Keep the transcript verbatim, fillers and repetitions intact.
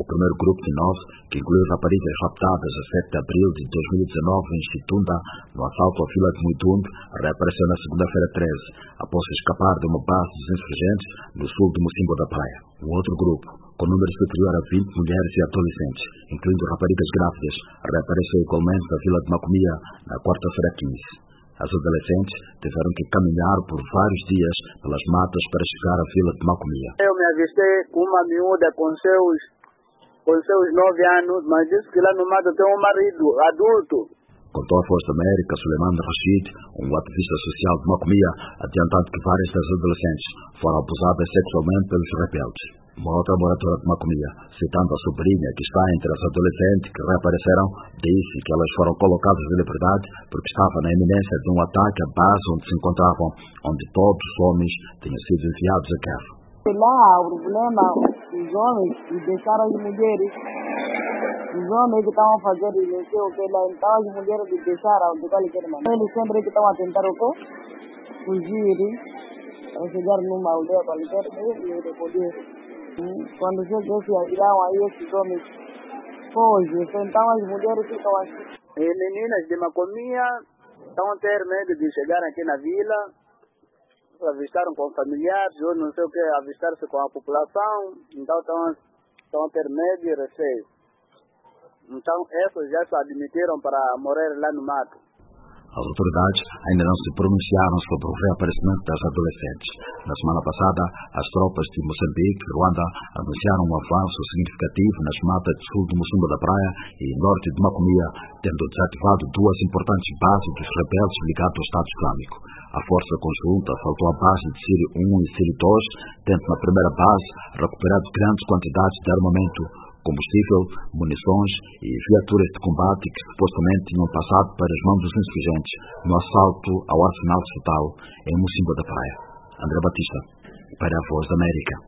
primeiro grupo de nove, que incluiu raparigas raptadas a sete de abril de dois mil e dezenove em Chitunda, no assalto à vila de Muitunde, reapareceu na segunda-feira treze, após escapar de uma base dos insurgentes no sul de Mocimboa da Praia. O outro grupo, com número superior a vinte mulheres e adolescentes, incluindo raparigas grávidas, reapareceu igualmente na vila de Macomia, na quarta-feira quinze. As adolescentes tiveram que caminhar por vários dias pelas matas para chegar à vila de Macomia. Eu me avistei com uma miúda com seus, com seus nove anos, mas disse que lá no mato tem um marido adulto. Contou a Voz da América Suleiman Rashid, um ativista social de Macomia, adiantando que várias das adolescentes foram abusadas sexualmente pelos rebeldes. Uma outra moradora de Macomia, citando a sobrinha que está entre as adolescentes que reapareceram, disse que elas foram colocadas em liberdade porque estavam na iminência de um ataque à base onde se encontravam, onde todos os homens tinham sido enviados à guerra. Lá o problema, os homens que deixaram as mulheres, os homens que estavam fazendo não sei o que lá, então as mulheres que deixaram de qualquer maneira. Eles sempre que estão a tentar o quê? Fugir, a chegar numa aldeia qualquer e poder. Quando chegam esse avião, aí esses homens fogem, então as mulheres ficam assim. E meninas de Macomia estão a ter medo de chegar aqui na vila, avistaram com familiares, ou não sei o que, avistar-se com a população, então estão, estão a ter medo e receio. Então esses já se admitiram para morrer lá no mato. As autoridades ainda não se pronunciaram sobre o reaparecimento das adolescentes. Na semana passada, as tropas de Moçambique e Ruanda anunciaram um avanço significativo nas matas do sul de Mocimboa da Praia e norte de Macomia, tendo desativado duas importantes bases dos rebeldes ligados ao Estado Islâmico. A força conjunta assaltou a base de Sírio um e Sírio dois, tendo na primeira base recuperado grandes quantidades de armamento, combustível, munições e viaturas de combate que supostamente tinham passado para as mãos dos insurgentes no assalto ao arsenal estatal em Mocimboa da Praia. André Batista, para a Voz da América.